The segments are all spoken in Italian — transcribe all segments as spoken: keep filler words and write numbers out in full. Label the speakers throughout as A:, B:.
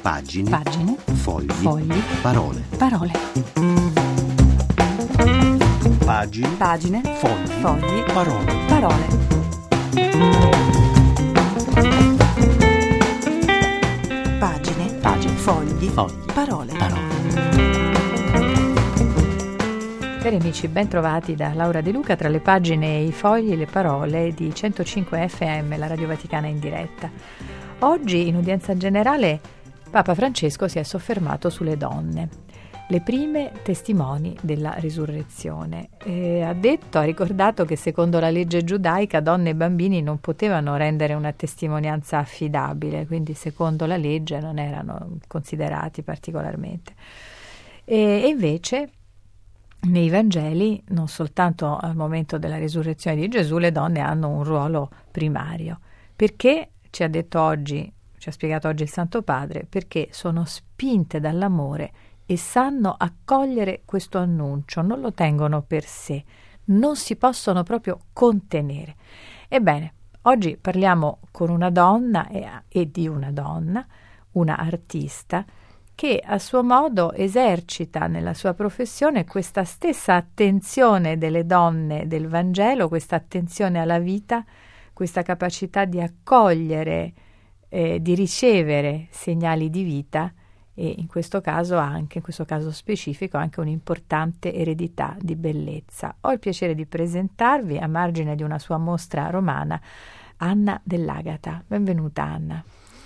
A: Pagine.
B: Pagine.
A: Fogli.
B: Fogli.
A: Parole.
B: Parole.
A: Pagine.
B: Pagine.
A: Fogli.
B: Fogli.
A: Parole.
B: Parole. Pagine.
A: Pagine.
B: Fogli.
A: Fogli.
B: Parole.
A: Parole.
B: Cari amici, ben trovati da Laura De Luca tra le pagine, i fogli e le parole di centocinque F M, la Radio Vaticana in diretta. Oggi, in udienza generale, Papa Francesco si è soffermato sulle donne, le prime testimoni della risurrezione. E ha detto, ha ricordato che secondo la legge giudaica donne e bambini non potevano rendere una testimonianza affidabile, quindi secondo la legge non erano considerati particolarmente. E, e invece nei Vangeli, non soltanto al momento della risurrezione di Gesù, le donne hanno un ruolo primario. Perché, ci ha detto oggi, ci ha spiegato oggi il Santo Padre, perché sono spinte dall'amore e sanno accogliere questo annuncio, non lo tengono per sé, non si possono proprio contenere. Ebbene, oggi parliamo con una donna e, e di una donna, una artista, che a suo modo esercita nella sua professione questa stessa attenzione delle donne del Vangelo, questa attenzione alla vita, questa capacità di accogliere, eh, di ricevere segnali di vita e in questo caso anche, in questo caso specifico, anche un'importante eredità di bellezza. Ho il piacere di presentarvi, a margine di una sua mostra romana, Anna dell'Agata. Benvenuta Anna.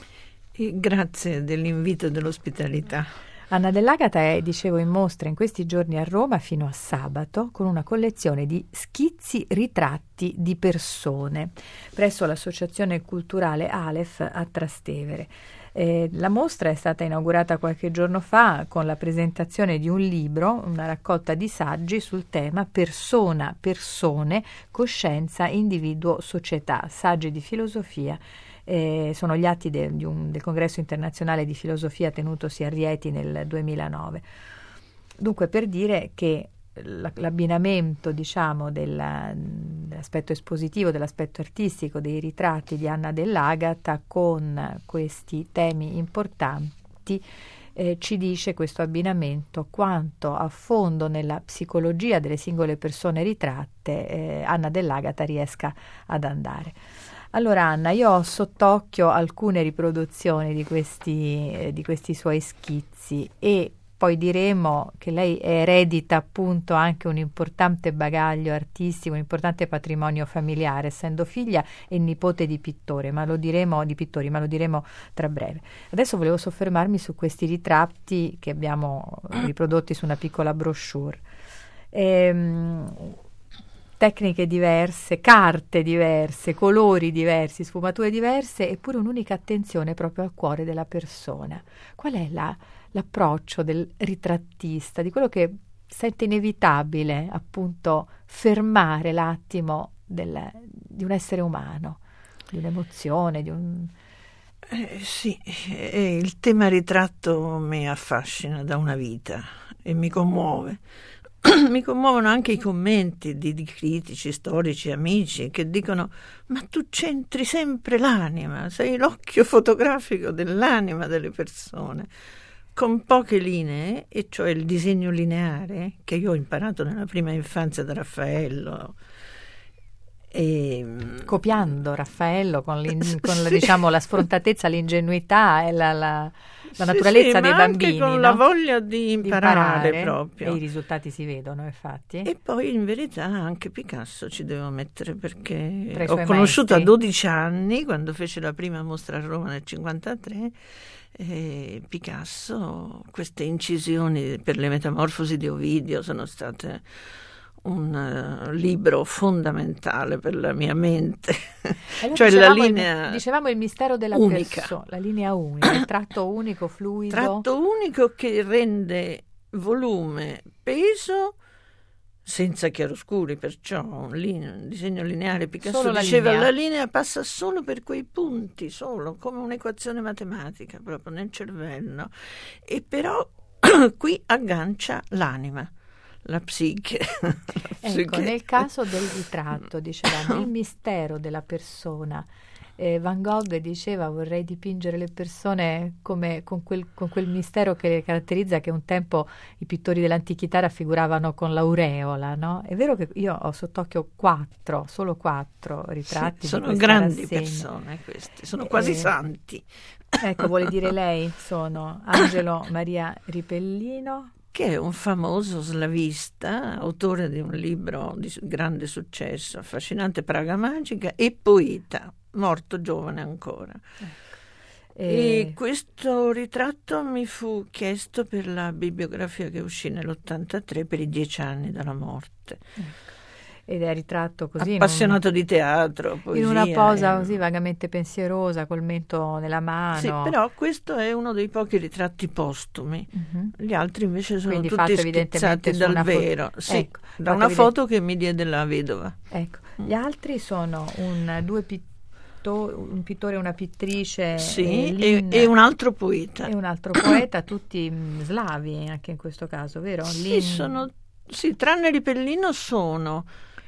C: Grazie dell'invito e dell'ospitalità.
B: Anna dell'Agata è, dicevo, in mostra in questi giorni a Roma fino a sabato con una collezione di schizzi ritratti di persone presso l'associazione culturale Aleph a Trastevere. Eh, la mostra è stata inaugurata qualche giorno fa con la presentazione di un libro, una raccolta di saggi sul tema persona, persone, coscienza, individuo, società, saggi di filosofia. Eh, sono gli atti de, di un, del Congresso internazionale di filosofia tenutosi a Rieti nel duemilanove. Dunque, per dire che la, l'abbinamento, diciamo, della, dell'aspetto espositivo, dell'aspetto artistico dei ritratti di Anna dell'Agata con questi temi importanti eh, ci dice questo abbinamento quanto a fondo nella psicologia delle singole persone ritratte eh, Anna dell'Agata riesca ad andare. Allora Anna, io ho sott'occhio alcune riproduzioni di questi, eh, di questi suoi schizzi e poi diremo che lei eredita appunto anche un importante bagaglio artistico, un importante patrimonio familiare, essendo figlia e nipote di pittore, ma lo diremo di pittori, ma lo diremo tra breve. Adesso volevo soffermarmi su questi ritratti che abbiamo riprodotti su una piccola brochure. Ehm, Tecniche diverse, carte diverse, colori diversi, sfumature diverse, eppure un'unica attenzione proprio al cuore della persona. Qual è la, l'approccio del ritrattista, di quello che sente inevitabile, appunto, fermare l'attimo del, di un essere umano, di un'emozione, di un...
C: Eh, sì, eh, il tema ritratto mi affascina da una vita e mi commuove. Mi commuovono anche i commenti di, di critici, storici, amici che dicono: ma tu c'entri sempre l'anima, sei l'occhio fotografico dell'anima delle persone, con poche linee, e cioè il disegno lineare che io ho imparato nella prima infanzia da Raffaello. E,
B: copiando Raffaello con, con
C: sì.
B: la, diciamo, la sfrontatezza, l'ingenuità e la, la, la naturalezza
C: sì,
B: dei
C: ma
B: bambini,
C: anche con
B: no?
C: la voglia di imparare,
B: di imparare
C: proprio,
B: e i risultati si vedono, infatti.
C: E poi in verità anche Picasso ci devo mettere, perché ho conosciuto
B: maestri.
C: A dodici anni, quando fece la prima mostra a Roma nel cinquantatré, eh, Picasso, queste incisioni per le Metamorfosi di Ovidio sono state un uh, libro fondamentale per la mia mente.
B: Allora,
C: cioè
B: dicevamo,
C: la linea
B: il, dicevamo il mistero della
C: unica.
B: persona, la linea unica, il tratto unico, fluido.
C: Tratto unico che rende volume, peso, senza chiaroscuri, perciò un, linea, un disegno lineare. Picasso
B: Solo la
C: diceva
B: linea.
C: La linea passa solo per quei punti, solo, come un'equazione matematica, proprio nel cervello. E però qui aggancia l'anima. la psiche. La
B: Ecco,
C: psiche.
B: nel caso del ritratto, dicevamo, il mistero della persona. Eh, Van Gogh diceva: vorrei dipingere le persone come, con, quel, con quel mistero che le caratterizza, che un tempo i pittori dell'antichità raffiguravano con l'aureola, no? È vero che io ho sott'occhio quattro, solo quattro ritratti.
C: Sì, sono
B: di questa
C: grandi
B: rassegna.
C: persone questi, sono quasi
B: Eh,
C: santi.
B: Ecco, vuole dire lei, sono Angelo Maria Ripellino,
C: Che è un famoso slavista, autore di un libro di su- grande successo, affascinante Praga Magica, e poeta, morto giovane ancora. E
B: e,
C: questo ritratto mi fu chiesto per la bibliografia che uscì nell'ottantatré per i dieci anni dalla morte.
B: ecco, ed è ritratto così in un-
C: Appassionato di teatro,
B: in
C: poesia.
B: una posa
C: e-
B: così vagamente pensierosa, col mento nella mano.
C: Sì, però questo è uno dei pochi ritratti postumi.
B: Mhm.
C: Gli altri invece sono
B: Quindi
C: tutti
B: fatto
C: schizzati
B: evidentemente su
C: dal
B: una fo-
C: vero, sì,
B: ecco,
C: da
B: fatto
C: una
B: eviden-
C: foto che mi diede la vedova.
B: Ecco, gli altri sono un, due pitto- un pittore e una pittrice,
C: Sì,
B: eh,
C: e,
B: Lin
C: e un altro poeta.
B: e un altro poeta, tutti mm, slavi anche in questo caso, vero?
C: Sì,
B: Lin-
C: sono, sì, tranne Ripellino sono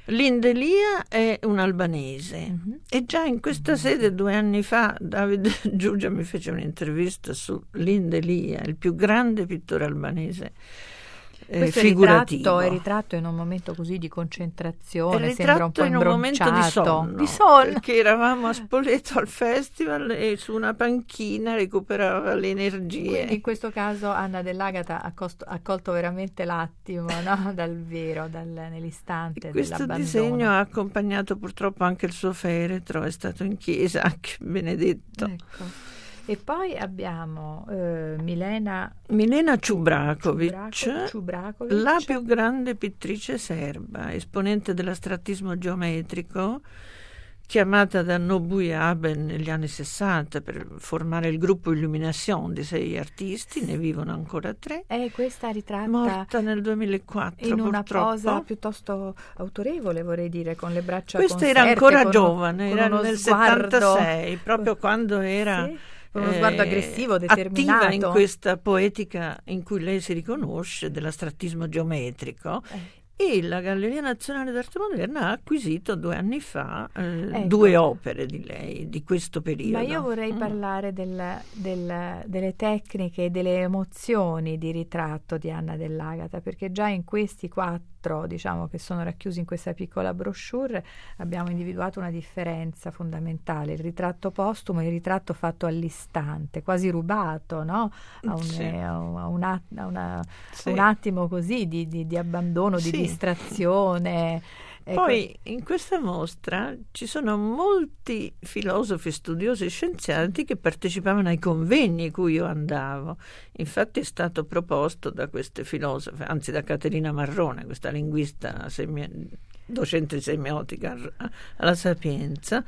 C: Lindelia è un albanese.
B: Mhm.
C: E già in questa sede due anni fa Davide Giugia mi fece un'intervista su Lindelia, il più grande pittore albanese eh,
B: Questo è
C: figurativo.
B: ritratto, è ritratto in un momento così di
C: È
B: concentrazione,
C: ritratto
B: sembra un po'
C: in un momento di
B: imbronciato.
C: sonno,
B: Di sonno.
C: perché eravamo a Spoleto al festival e su una panchina recuperava le energie.
B: Quindi in questo caso Anna Dell'Agata ha, costo- ha colto veramente l'attimo, no? Dal vero, dal, nell'istante
C: Questo
B: dell'abbandono.
C: disegno ha accompagnato purtroppo anche il suo feretro, è stato in chiesa anche Benedetto.
B: Ecco. E poi abbiamo eh, Milena
C: Milena Čubraković,
B: Čubrako- Čubraković.
C: la più grande pittrice serba, esponente dell'astrattismo geometrico, chiamata da Nobujabe negli anni sessanta per formare il gruppo Illumination di sei artisti, ne vivono ancora tre.
B: È questa ritratta
C: Morta nel duemilaquattro,
B: in una
C: purtroppo.
B: posa piuttosto autorevole, vorrei dire, con le braccia
C: Questa era
B: conserte,
C: ancora
B: con-
C: giovane,
B: con
C: era
B: uno
C: nel
B: sguardo-
C: settantasei, proprio quando era
B: Sì, con uno sguardo
C: eh,
B: aggressivo, determinato.
C: attiva in questa poetica in cui lei si riconosce dell'astrattismo geometrico.
B: Eh.
C: E la Galleria Nazionale d'Arte Moderna ha acquisito due anni fa eh,
B: Ecco.
C: due opere di lei, di questo periodo.
B: Ma io vorrei
C: Mm.
B: parlare del- del- delle tecniche e delle emozioni di ritratto di Anna Dell'Agata, perché già in questi quattro, diciamo, che sono racchiusi in questa piccola brochure, abbiamo individuato una differenza fondamentale: il ritratto postumo e il ritratto fatto all'istante, quasi rubato, no? A un,
C: Sì.
B: a un- a un at- a una-
C: Sì.
B: un attimo così di, di- di abbandono, di
C: Sì.
B: distrazione. Ecco.
C: Poi in questa mostra ci sono molti filosofi, studiosi e scienziati che partecipavano ai convegni a cui io andavo. Infatti è stato proposto da queste filosofe, anzi da Caterina Marrone, questa linguista semi- docente di semiotica alla Sapienza.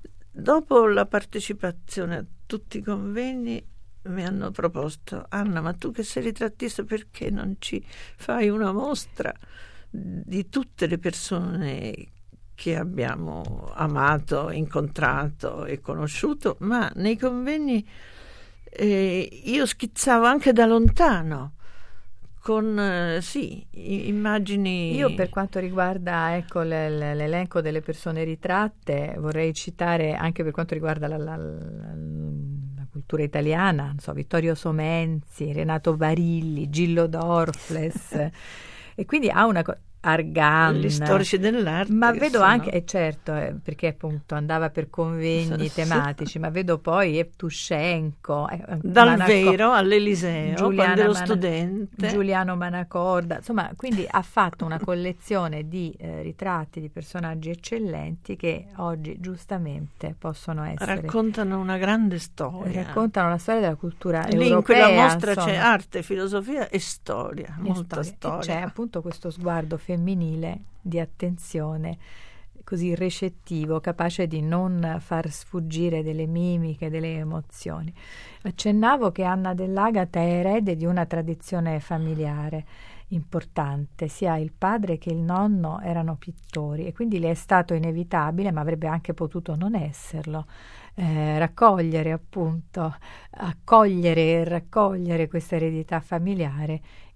C: Dopo la partecipazione a tutti i convegni mi hanno proposto: Anna, ma tu che sei ritrattista, perché non ci fai una mostra di tutte le persone che abbiamo amato, incontrato e conosciuto? Ma nei convegni eh, io schizzavo anche da lontano con eh, sì, i- immagini.
B: Io, per quanto riguarda, ecco, l- l- l'elenco delle persone ritratte, vorrei citare, anche per quanto riguarda la, la- la- la cultura italiana, non so, Vittorio Somenzi, Renato Barilli, Gillo Dorfles, e quindi ha una co- Argan.
C: Gli storici dell'arte,
B: Ma
C: che
B: vedo
C: sono-
B: anche, e certo, eh, perché appunto andava per convegni
C: Sì.
B: tematici, ma vedo poi Evtushenko, eh,
C: dal
B: Manaco-
C: vero all'Eliseo,
B: Giuliana
C: quando ero
B: Mana-
C: studente.
B: Giuliano Manacorda, insomma, quindi ha fatto una collezione di eh, ritratti di personaggi eccellenti che oggi giustamente possono essere
C: Raccontano una grande storia.
B: raccontano la storia della cultura
C: Lì in
B: europea.
C: quella mostra
B: insomma,
C: c'è arte, filosofia e storia,
B: e
C: molta
B: storia. E
C: storia.
B: c'è appunto questo sguardo femminile di attenzione così recettivo, capace di non far sfuggire delle mimiche, delle emozioni. Accennavo che Anna Dell'Agata è erede di una tradizione familiare importante, sia il padre che il nonno erano pittori e quindi le è stato inevitabile, ma avrebbe anche potuto non esserlo, eh, raccogliere appunto, accogliere e raccogliere questa eredità familiare e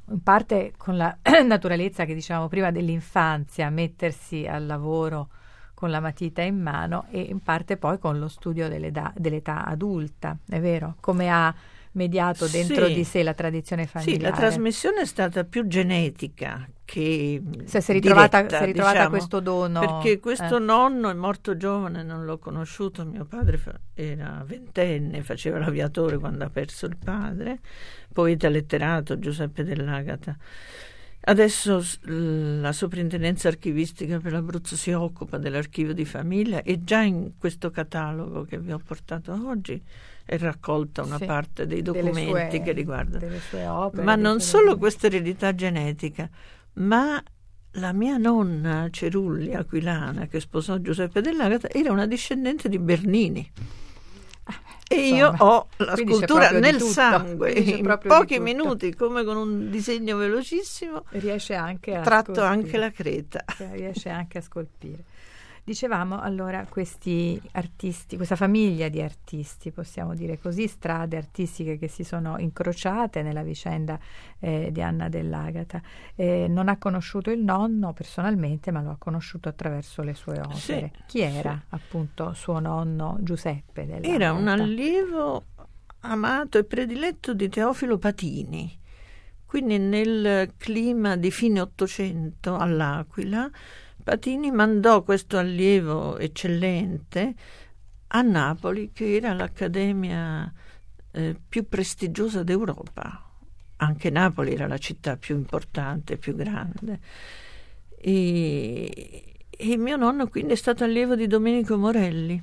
B: in parte con la naturalezza che dicevamo prima dell'infanzia, mettersi al lavoro con la matita in mano, e in parte poi con lo studio dell'età, dell'età adulta, è vero? Come ha mediato dentro
C: sì.
B: di sé la tradizione familiare.
C: Sì, la trasmissione è stata più genetica che
B: Se si è ritrovata,
C: diretta,
B: si è ritrovata
C: diciamo,
B: questo dono.
C: perché questo
B: eh.
C: nonno è morto giovane, non l'ho conosciuto, mio padre fa- era ventenne, faceva l'aviatore quando ha perso il padre, poeta letterato Giuseppe Dell'Agata. Adesso la soprintendenza archivistica per l'Abruzzo si occupa dell'archivio di famiglia, e già in questo catalogo che vi ho portato oggi è raccolta una
B: sì,
C: parte dei documenti
B: sue,
C: che riguardano.
B: delle sue opere.
C: Ma non solo
B: opere.
C: questa eredità genetica, ma la mia nonna Cerulli Aquilana, che sposò Giuseppe Dell'Agata, era una discendente di Bernini. E io ho la
B: Quindi
C: scultura nel
B: tutto.
C: sangue, in pochi minuti, come con un disegno velocissimo,
B: riesce anche a
C: tratto
B: scolpire.
C: anche la creta.
B: Riesce anche a scolpire. Dicevamo allora questi artisti, questa famiglia di artisti, possiamo dire così, strade artistiche che si sono incrociate nella vicenda eh, di Anna Dell'Agata. Eh, non ha conosciuto il nonno personalmente, ma lo ha conosciuto attraverso le sue opere.
C: Sì,
B: Chi era
C: sì.
B: appunto suo nonno Giuseppe Dell'Agata?
C: Era un allievo amato e prediletto di Teofilo Patini. Quindi nel clima di fine Ottocento all'Aquila, Patini mandò questo allievo eccellente a Napoli, che era l'accademia eh, più prestigiosa d'Europa. Anche Napoli era la città più importante, più grande. E, e mio nonno quindi è stato allievo di Domenico Morelli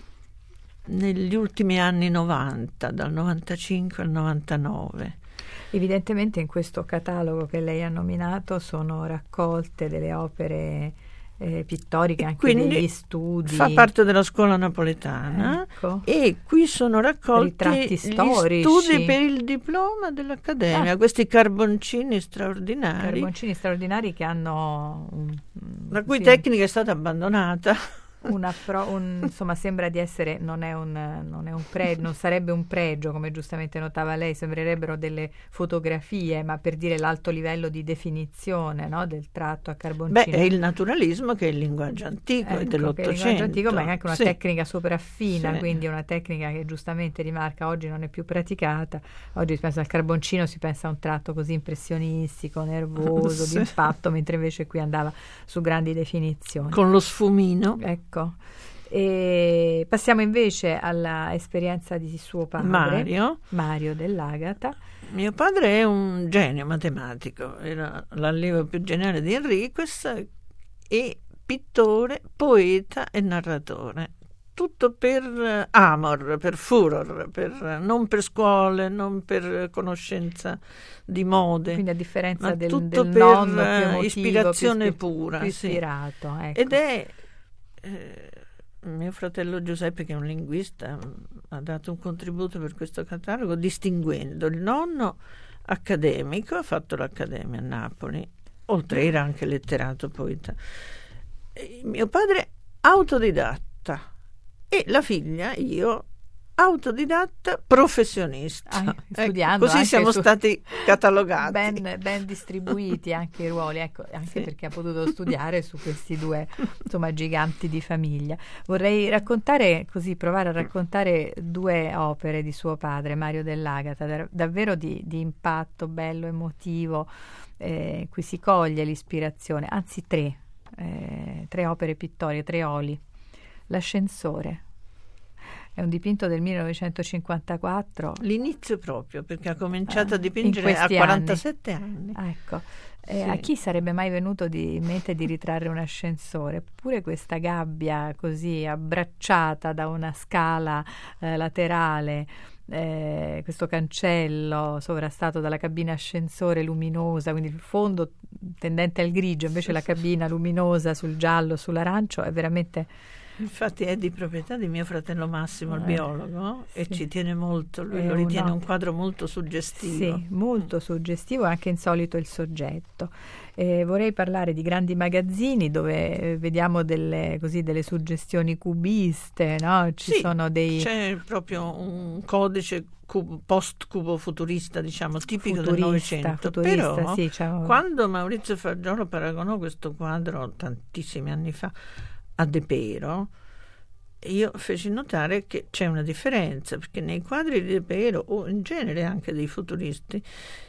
C: negli ultimi anni novanta, dal novantacinque al novantanove.
B: Evidentemente in questo catalogo che lei ha nominato sono raccolte delle opere eh, pittoriche, anche
C: quindi
B: degli studi.
C: Fa parte della scuola napoletana,
B: ecco.
C: E qui sono raccolti
B: Ritratti
C: gli
B: storici.
C: studi per il diploma dell'Accademia,
B: Ah.
C: questi carboncini straordinari,
B: Carboncini straordinari che hanno un,
C: la cui
B: sì,
C: tecnica è stata abbandonata.
B: un appro- un, insomma sembra di essere, non è un, non è un pregio, non sarebbe un pregio, come giustamente notava lei, sembrerebbero delle fotografie, ma per dire l'alto livello di definizione, no, del tratto a carboncino.
C: Beh, è il naturalismo, che è il linguaggio antico,
B: ecco,
C: è dell'Ottocento.
B: Che è il linguaggio antico, ma è anche una
C: sì.
B: tecnica sopraffina,
C: Sì.
B: quindi una tecnica che giustamente rimarca oggi non è più praticata. Oggi si pensa al carboncino, si pensa a un tratto così impressionistico, nervoso,
C: Sì.
B: di impatto, mentre invece qui andava su grandi definizioni.
C: Con lo sfumino.
B: Ecco. E passiamo invece alla esperienza di suo padre,
C: Mario.
B: Mario Dell'Agata.
C: Mio padre è un genio matematico, era l'allievo più geniale di Enriquez, e pittore, poeta e narratore. Tutto per amor, per furor, per, non per scuole, non per conoscenza di mode.
B: Quindi a differenza
C: ma
B: del,
C: tutto
B: del
C: per
B: nonno più emotivo,
C: ispirazione
B: più,
C: pura.
B: più
C: sì.
B: ispirato. Ecco.
C: Ed è eh, mio fratello Giuseppe, che è un linguista, ha dato un contributo per questo catalogo, distinguendo il nonno accademico, ha fatto l'accademia a Napoli, oltre era anche letterato, poeta. E mio padre autodidatta, e la figlia, io, autodidatta professionista.
B: Ah,
C: Ecco,
B: studiando
C: così
B: anche
C: siamo
B: su-
C: stati catalogati.
B: Ben, ben distribuiti anche i ruoli, ecco, anche
C: Sì.
B: perché ha potuto studiare su questi due, insomma, giganti di famiglia. Vorrei raccontare, così provare a raccontare due opere di suo padre, Mario Dell'Agata, da- davvero di, di impatto bello, emotivo, eh, qui si coglie l'ispirazione, anzi tre, eh, tre opere pittoriche, tre oli. L'ascensore. È un dipinto del millenovecentocinquantaquattro.
C: L'inizio proprio, perché ha cominciato
B: Ah,
C: a dipingere
B: in
C: a
B: questi
C: quarantasette anni.
B: Ah, ecco. Eh,
C: Sì.
B: A chi sarebbe mai venuto di, in mente di ritrarre un ascensore? Eppure questa gabbia così abbracciata da una scala eh, laterale, eh, questo cancello sovrastato dalla cabina ascensore luminosa, quindi il fondo tendente al grigio, invece la cabina luminosa sul giallo, sull'arancio, è veramente
C: Infatti è di proprietà di mio fratello Massimo, il
B: Eh,
C: biologo,
B: sì.
C: e ci tiene molto, lui
B: È
C: lo ritiene
B: uno-
C: un quadro molto suggestivo.
B: Sì, molto suggestivo e anche insolito il soggetto. Eh, vorrei parlare di grandi magazzini dove eh, vediamo delle, così, delle suggestioni cubiste, no? Ci
C: Sì,
B: sono dei
C: c'è proprio un codice cu- post-cubo futurista, diciamo, tipico del
B: futurista,
C: Novecento.
B: futurista,
C: Però
B: sì, c'è un-
C: quando Maurizio Fargiolo paragonò questo quadro tantissimi anni fa a De Pero, io feci notare che c'è una differenza, perché nei quadri di De Pero, o in genere anche dei futuristi,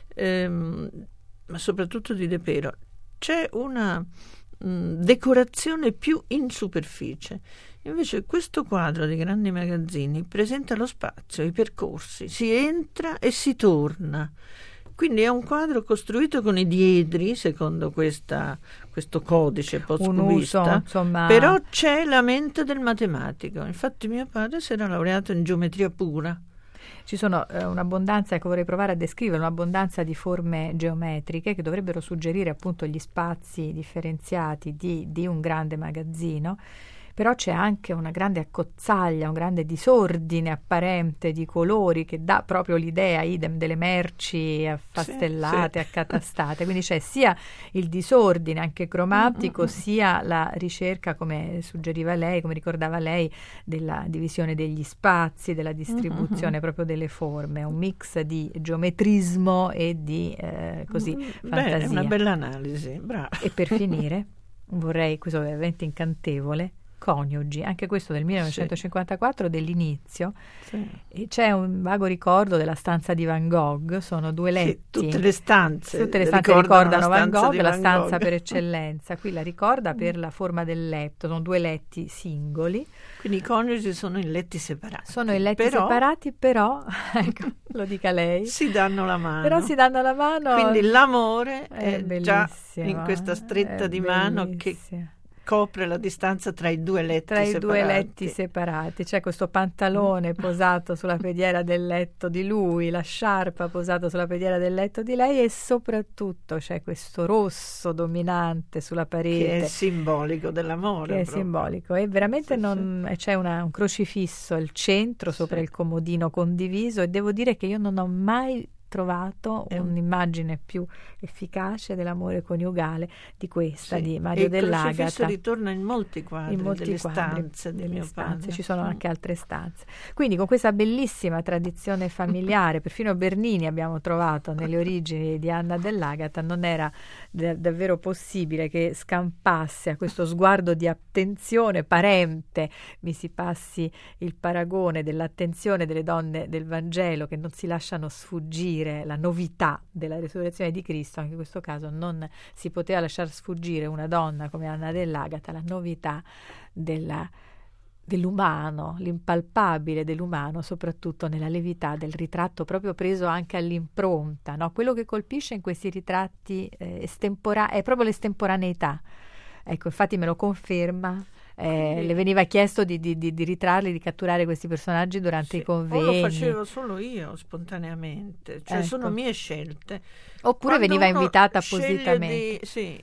C: ehm, ma soprattutto di De Pero, c'è una mh, decorazione più in superficie. Invece questo quadro di grandi magazzini presenta lo spazio, i percorsi, si entra e si torna. Quindi è un quadro costruito con i diedri, secondo questa, questo codice
B: un
C: post-cubista,
B: uso, insomma,
C: però c'è la mente del matematico. Infatti mio padre si era laureato in geometria pura.
B: ci sono eh, un'abbondanza, ecco, vorrei provare a descrivere un'abbondanza di forme geometriche che dovrebbero suggerire appunto gli spazi differenziati di, di un grande magazzino. Però c'è anche una grande accozzaglia, un grande disordine apparente di colori che dà proprio l'idea, idem, delle merci affastellate,
C: Sì, sì.
B: accatastate. Quindi c'è sia il disordine anche cromatico,
C: Mm-mm.
B: sia la ricerca, come suggeriva lei, come ricordava lei, della divisione degli spazi, della distribuzione
C: Mm-mm.
B: proprio delle forme, un mix di geometrismo e di eh, così
C: Mm,
B: fantasia.
C: Beh, è una bella analisi, brava.
B: E per finire, vorrei, questo è veramente incantevole, Coniugi, anche questo del millenovecentocinquantaquattro, dell'inizio,
C: Sì.
B: e c'è un vago ricordo della stanza di Van Gogh, sono due letti.
C: Sì, tutte le stanze
B: Tutte le stanze
C: ricordano
B: ricordano
C: la
B: Van
C: stanza
B: Gogh,
C: di
B: la
C: Van
B: stanza
C: Gogh.
B: per eccellenza. Qui la ricorda per la forma del letto, sono due letti singoli,
C: Quindi i coniugi sono in letti separati.
B: sono in letti
C: però
B: separati, però, ecco, lo dica lei,
C: si danno la mano.
B: però si danno la mano.
C: Quindi l'amore
B: è
C: è, già
B: bellissimo,
C: in questa stretta
B: è
C: di mano che
B: bellissimo.
C: copre la distanza tra i due letti
B: Tra i
C: separati.
B: due letti separati c'è questo pantalone posato sulla preghiera del letto di lui, la sciarpa posata sulla preghiera del letto di lei, e soprattutto c'è questo rosso dominante sulla parete
C: Che è simbolico dell'amore.
B: che è
C: proprio.
B: simbolico, e veramente
C: Sì,
B: non, c'è una- un crocifisso al centro sopra
C: Sì.
B: il comodino condiviso, e devo dire che io non ho mai trovato
C: È un-
B: un'immagine più efficace dell'amore coniugale di questa
C: Sì.
B: di
C: E
B: Mario
C: il crocifisso
B: dell'Agata.
C: ritorna in molti quadri
B: In molti
C: delle
B: quadri,
C: stanze di
B: delle
C: mio
B: stanze.
C: padre.
B: Ci sono
C: Mm.
B: anche altre stanze. Quindi con questa bellissima tradizione familiare, perfino Bernini abbiamo trovato nelle origini di Anna dell'Agata, non era da- davvero possibile che scampasse a questo sguardo di attenzione parente, mi si passi il paragone dell'attenzione delle donne del Vangelo che non si lasciano sfuggire la novità della resurrezione di Cristo. Anche in questo caso non si poteva lasciar sfuggire una donna come Anna dell'Agata la novità della, dell'umano, l'impalpabile dell'umano, soprattutto nella levità del ritratto proprio preso anche all'impronta, no? Quello che colpisce in questi ritratti eh, estempora- è proprio l'estemporaneità. Ecco, infatti me lo conferma. Eh,
C: Quindi-
B: le veniva chiesto di, di, di, di ritrarli, di catturare questi personaggi durante
C: Sì,
B: i convegni.
C: o lo facevo solo io spontaneamente, cioè
B: Ecco.
C: sono mie scelte.
B: Oppure
C: Quando
B: veniva
C: uno
B: invitata
C: sceglie
B: appositamente.
C: di, sì,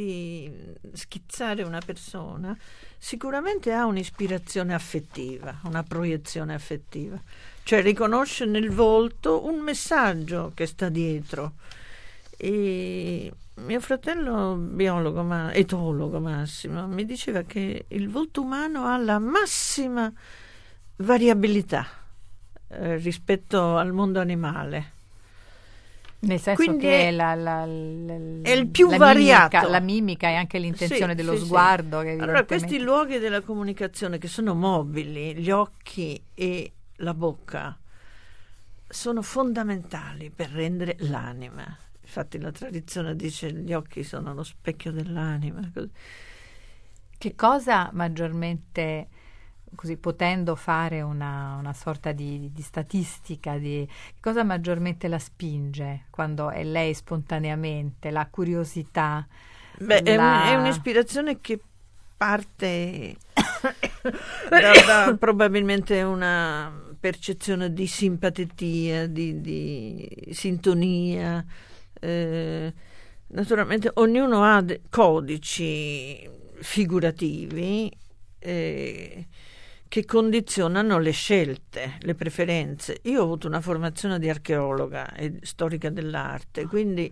C: di schizzare una persona, sicuramente ha un'ispirazione affettiva, una proiezione affettiva, cioè riconosce nel volto un messaggio che sta dietro. E mio fratello biologo, ma etologo Massimo, mi diceva che il volto umano ha la massima variabilità eh, rispetto al mondo animale.
B: Nel senso
C: Quindi
B: che
C: è-
B: la, la, la,
C: è il più
B: la
C: variato.
B: Mimica, la mimica e anche l'intenzione
C: Sì,
B: dello
C: sì, sì.
B: sguardo. Che
C: Allora,
B: evidentemente-
C: questi luoghi della comunicazione che sono mobili, gli occhi e la bocca, sono fondamentali per rendere l'anima. Infatti la tradizione dice gli occhi sono lo specchio dell'anima. così.
B: Che cosa maggiormente, così potendo fare una, una sorta di, di statistica, di che cosa maggiormente la spinge quando è lei spontaneamente, la curiosità?
C: Beh, è, un-
B: la-
C: è un'ispirazione che parte da, da probabilmente una percezione di simpatia, di, di sintonia. Eh, naturalmente ognuno ha de- codici figurativi eh, che condizionano le scelte, le preferenze. Io ho avuto una formazione di archeologa e storica dell'arte, quindi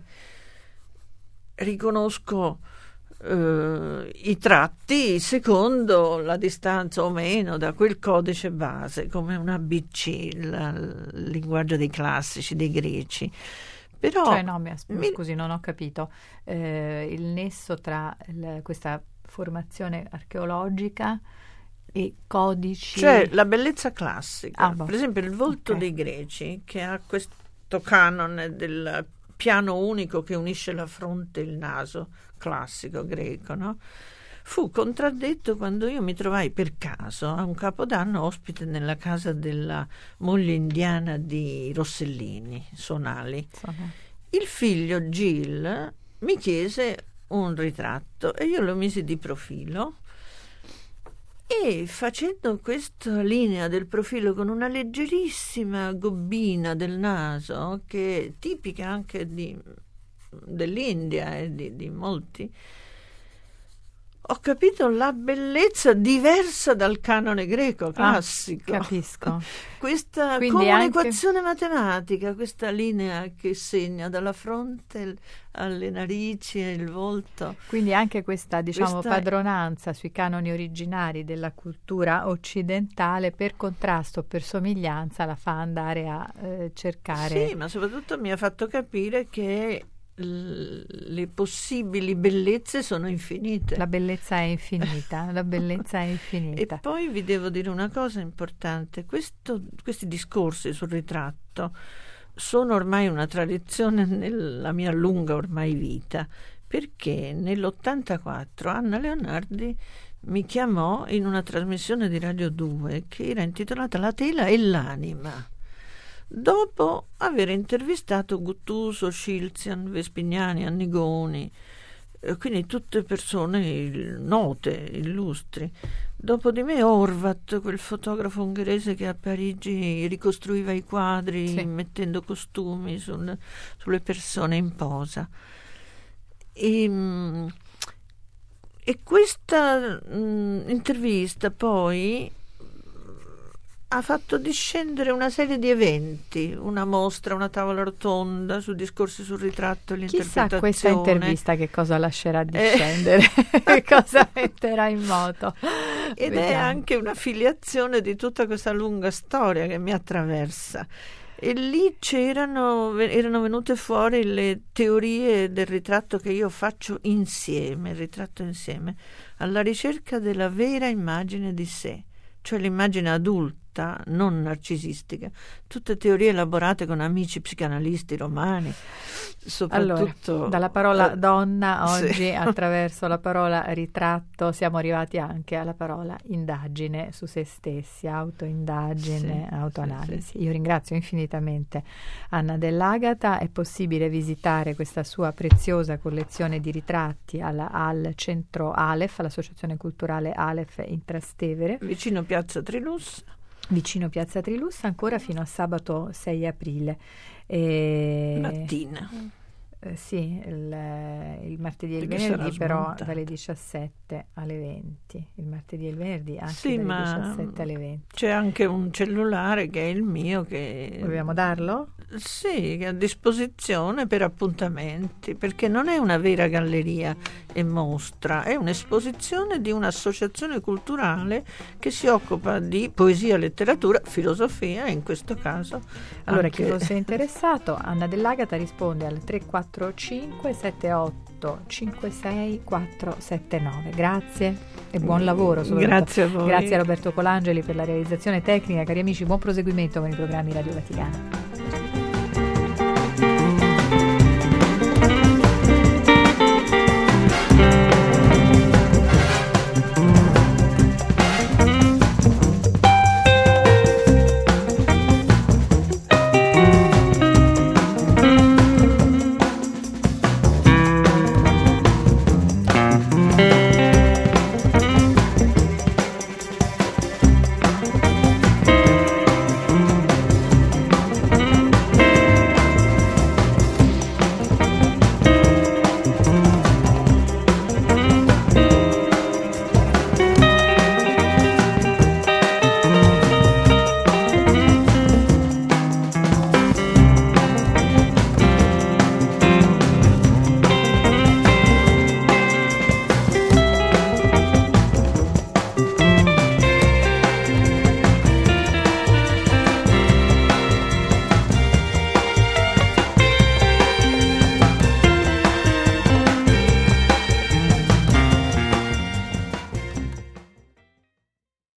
C: riconosco eh, i tratti secondo la distanza o meno da quel codice base, come un A B C, il, il linguaggio dei classici, dei greci. Però
B: cioè no, mi,
C: mi...
B: scusi, non ho capito eh, il nesso tra il, questa formazione archeologica e codici.
C: Cioè la bellezza classica,
B: ah, boh.
C: Per esempio il volto okay. dei greci, che ha questo canone del piano unico che unisce la fronte e il naso, classico greco, no? Fu contraddetto quando io mi trovai per caso a un capodanno ospite nella casa della moglie indiana di Rossellini, Sonali.
B: Uh-huh.
C: Il figlio Gil mi chiese un ritratto e io lo misi di profilo, e facendo questa linea del profilo con una leggerissima gobbina del naso, che è tipica anche di, dell'India e di, di molti, ho capito la bellezza diversa dal canone greco classico.
B: Ah, capisco.
C: Questa
B: Quindi
C: comunicazione
B: anche...
C: matematica, questa linea che segna dalla fronte alle narici e il volto.
B: Quindi anche questa, diciamo,
C: questa...
B: padronanza sui canoni originari della cultura occidentale, per contrasto, per somiglianza, la fa andare a eh, cercare.
C: Sì, ma soprattutto mi ha fatto capire che le possibili bellezze sono infinite.
B: La bellezza è infinita, la bellezza è infinita.
C: E poi vi devo dire una cosa importante: Questo, questi discorsi sul ritratto sono ormai una tradizione nella mia lunga ormai vita, perché nell'ottantaquattro Anna Leonardi mi chiamò in una trasmissione di Radio due che era intitolata La tela e l'anima, dopo aver intervistato Guttuso, Scilzian, Vespignani, Annigoni, eh, quindi tutte persone note, illustri. Dopo di me Horvath, quel fotografo ungherese che a Parigi ricostruiva i quadri, sì, mettendo costumi sul, sulle persone in posa. E, e questa mh, intervista poi ha fatto discendere una serie di eventi, una mostra, una tavola rotonda su discorsi sul ritratto e l'interpretazione.
B: Chissà questa intervista che cosa lascerà discendere, eh. che cosa metterà in moto.
C: Ed Vediamo. È anche una filiazione di tutta questa lunga storia che mi attraversa. E lì c'erano erano venute fuori le teorie del ritratto che io faccio insieme, il ritratto insieme, alla ricerca della vera immagine di sé, cioè l'immagine adulta, non narcisistica, tutte teorie elaborate con amici psicanalisti romani, soprattutto
B: allora, dalla parola
C: eh,
B: donna oggi
C: sì.
B: attraverso la parola ritratto siamo arrivati anche alla parola indagine su se stessi, autoindagine, sì, autoanalisi. Sì, sì. Io ringrazio infinitamente Anna Dell'Agata. È possibile visitare questa sua preziosa collezione di ritratti alla, al centro Aleph, all'associazione culturale Aleph in Trastevere,
C: vicino Piazza Trilus.
B: Vicino Piazza Trilus, ancora fino a sabato sei aprile. E...
C: mattina.
B: Eh, sì, il, il martedì e il
C: Perché
B: venerdì però
C: smontata.
B: dalle diciassette alle venti. Il martedì e il venerdì anche
C: sì,
B: dalle
C: ma
B: diciassette alle venti.
C: C'è anche un cellulare che è il mio che...
B: Dobbiamo darlo?
C: Sì, che è a disposizione per appuntamenti, perché non è una vera galleria e mostra, è un'esposizione di un'associazione culturale che si occupa di poesia, letteratura, filosofia e in questo caso
B: allora
C: anche...
B: chi fosse interessato, Anna Dell'Agata risponde al tre quattro cinque sette otto cinque sei quattro sette nove. Grazie e buon lavoro.
C: Grazie a voi.
B: Grazie a Roberto Colangeli per la realizzazione tecnica. Cari amici, buon proseguimento con i programmi Radio Vaticana.